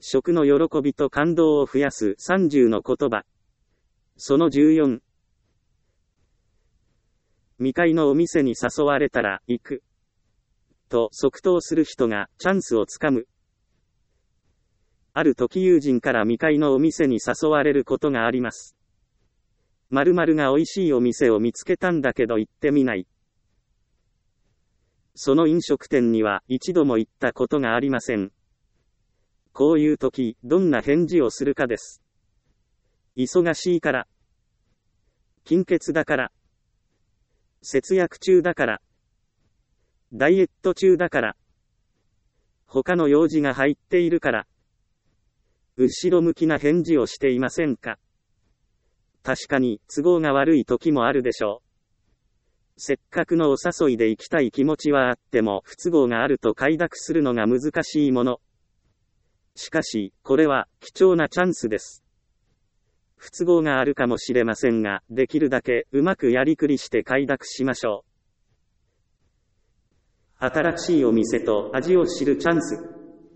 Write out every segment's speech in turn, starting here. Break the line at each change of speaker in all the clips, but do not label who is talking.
食の喜びと感動を増やす30の言葉。その14。未開のお店に誘われたら行く。と即答する人がチャンスをつかむ。ある時友人から未開のお店に誘われることがあります。〇〇が美味しいお店を見つけたんだけど行ってみない。その飲食店には一度も行ったことがありません。こういう時、どんな返事をするかです。忙しいから。金欠だから。節約中だから。ダイエット中だから。他の用事が入っているから。後ろ向きな返事をしていませんか？確かに、都合が悪い時もあるでしょう。せっかくのお誘いで行きたい気持ちはあっても、不都合があると快諾するのが難しいもの。しかし、これは、貴重なチャンスです。不都合があるかもしれませんが、できるだけ、うまくやりくりして快諾しましょう。新しいお店と味を知るチャンス。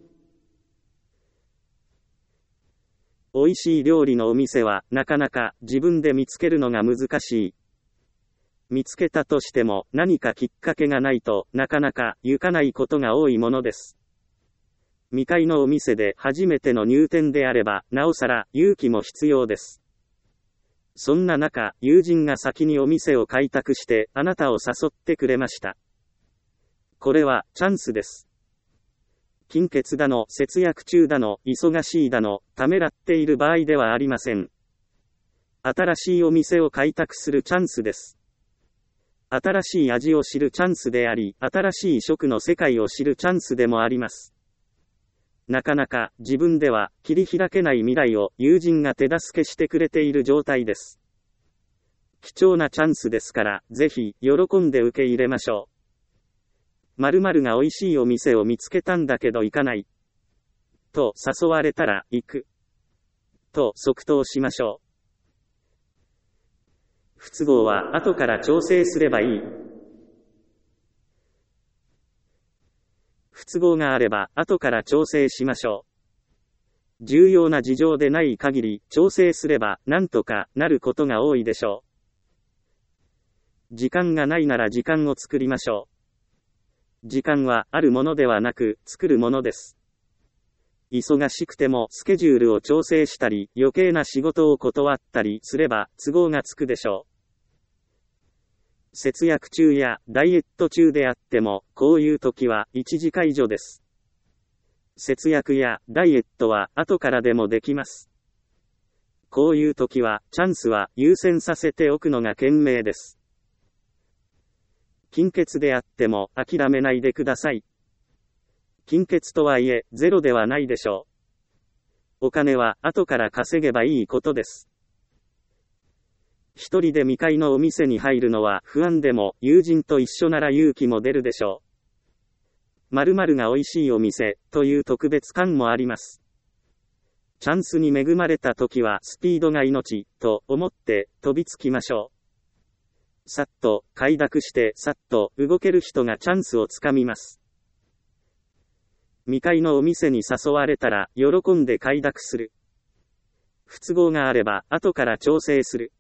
美味しい料理のお店は、なかなか自分で見つけるのが難しい。見つけたとしても何かきっかけがないとなかなか行かないことが多いものです。未開のお店で初めての入店であればなおさら勇気も必要です。そんな中、友人が先にお店を開拓してあなたを誘ってくれました。これはチャンスです。金欠だの、節約中だの、忙しいだの、ためらっている場合ではありません。新しいお店を開拓するチャンスです。新しい味を知るチャンスであり、新しい食の世界を知るチャンスでもあります。なかなか自分では切り開けない未来を友人が手助けしてくれている状態です。貴重なチャンスですから、ぜひ喜んで受け入れましょう。〇〇が美味しいお店を見つけたんだけど行かない。と誘われたら行く。と即答しましょう。不都合は後から調整すればいい。不都合があれば後から調整しましょう。重要な事情でない限り調整すればなんとかなることが多いでしょう。時間がないなら時間を作りましょう。時間はあるものではなく作るものです。忙しくてもスケジュールを調整したり余計な仕事を断ったりすれば都合がつくでしょう。節約中やダイエット中であってもこういう時は一時解除です。節約やダイエットは後からでもできます。こういう時はチャンスは優先させておくのが賢明です。金欠であっても諦めないでください。金欠とはいえゼロではないでしょう。お金は後から稼げばいいことです。一人で未開のお店に入るのは不安でも友人と一緒なら勇気も出るでしょう。〇〇が美味しいお店という特別感もあります。チャンスに恵まれた時はスピードが命と思って飛びつきましょう。さっと快諾してさっと動ける人がチャンスをつかみます。未開のお店に誘われたら喜んで快諾する。不都合があれば後から調整する。